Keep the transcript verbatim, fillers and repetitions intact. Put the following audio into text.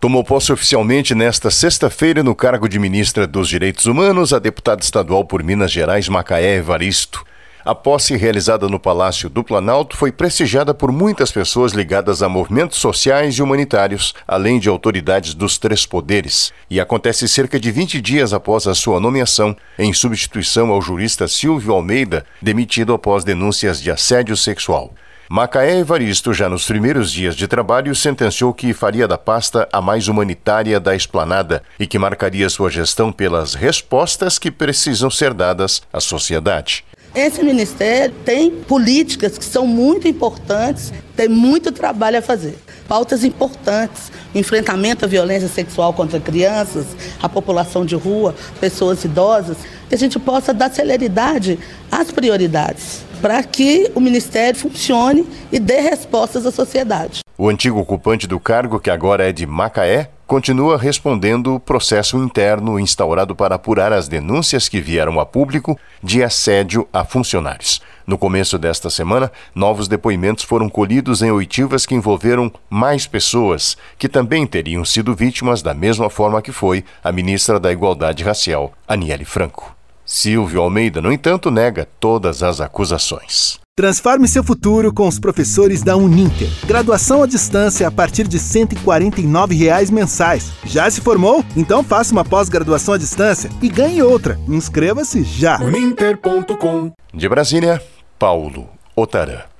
Tomou posse oficialmente nesta sexta-feira no cargo de ministra dos Direitos Humanos a deputada estadual por Minas Gerais, Macaé Evaristo. A posse realizada no Palácio do Planalto foi prestigiada por muitas pessoas ligadas a movimentos sociais e humanitários, além de autoridades dos três poderes, e acontece cerca de vinte dias após a sua nomeação, em substituição ao jurista Silvio Almeida, demitido após denúncias de assédio sexual. Macaé Evaristo, já nos primeiros dias de trabalho, sentenciou que faria da pasta a mais humanitária da esplanada e que marcaria sua gestão pelas respostas que precisam ser dadas à sociedade. Esse ministério tem políticas que são muito importantes, tem muito trabalho a fazer. Pautas importantes, enfrentamento à violência sexual contra crianças, a população de rua, pessoas idosas, que a gente possa dar celeridade às prioridades, para que o Ministério funcione e dê respostas à sociedade. O antigo ocupante do cargo, que agora é de Macaé, continua respondendo o processo interno instaurado para apurar as denúncias que vieram a público de assédio a funcionários. No começo desta semana, novos depoimentos foram colhidos em oitivas que envolveram mais pessoas, que também teriam sido vítimas da mesma forma que foi a ministra da Igualdade Racial, Aniele Franco. Silvio Almeida, no entanto, nega todas as acusações. Transforme seu futuro com os professores da Uninter. Graduação à distância a partir de cento e quarenta e nove reais mensais. Já se formou? Então faça uma pós-graduação à distância e ganhe outra. Inscreva-se já. Uninter ponto com. De Brasília, Paulo Otarã.